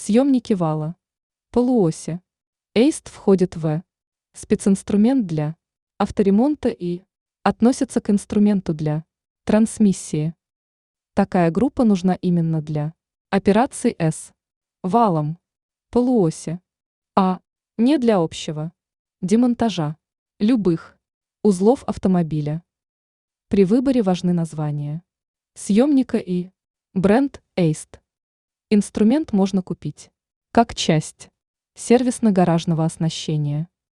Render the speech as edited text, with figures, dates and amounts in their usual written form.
Съемники вала. Полуоси. ЭЙСТ входит в специнструмент для авторемонта и относится к инструменту для трансмиссии. Такая группа нужна именно для операций с валом, полуоси, а не для общего демонтажа любых узлов автомобиля. При выборе важны названия съемника и бренд ЭЙСТ. Инструмент можно купить как часть сервисно-гаражного оснащения.